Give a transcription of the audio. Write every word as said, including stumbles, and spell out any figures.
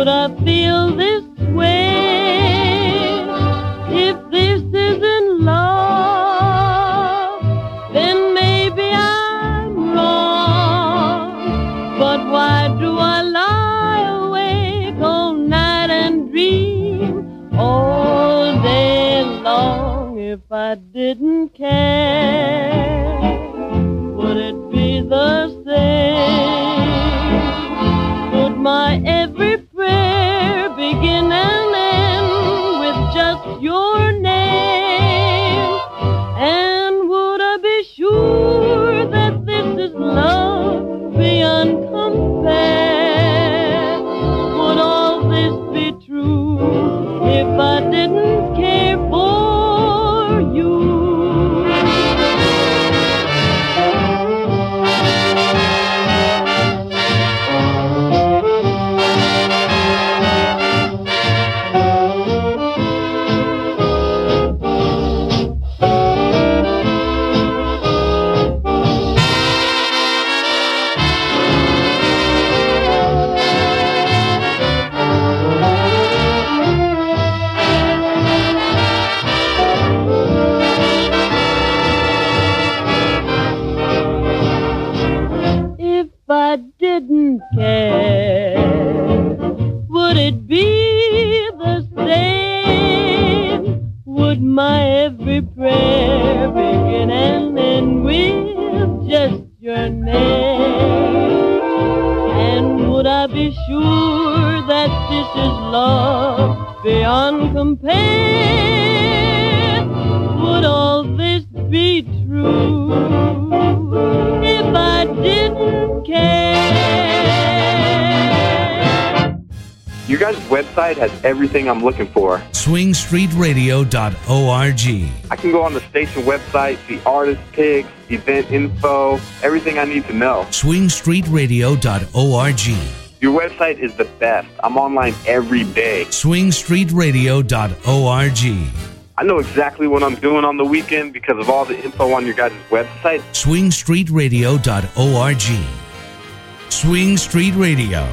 I feel this way? If this isn't love, then maybe I'm wrong. But why do I lie awake all night and dream all day long? If I didn't care, would it be the same? Would my every prayer begin and end with just your name? And would I be sure that this is love beyond compare? Would all this be true if I didn't care for you? If I didn't care, would it be the same? Would my every prayer begin and end with just your name? And would I be sure that this is love beyond compare? Would all this be true if I didn't care? Your guys' website has everything I'm looking for. swing street radio dot org. I can go on the station website, see artist picks, event info, everything I need to know. swing street radio dot org. Your website is the best. I'm online every day. swing street radio dot org. I know exactly what I'm doing on the weekend because of all the info on your guys' website. swing street radio dot org. Swing Street Radio.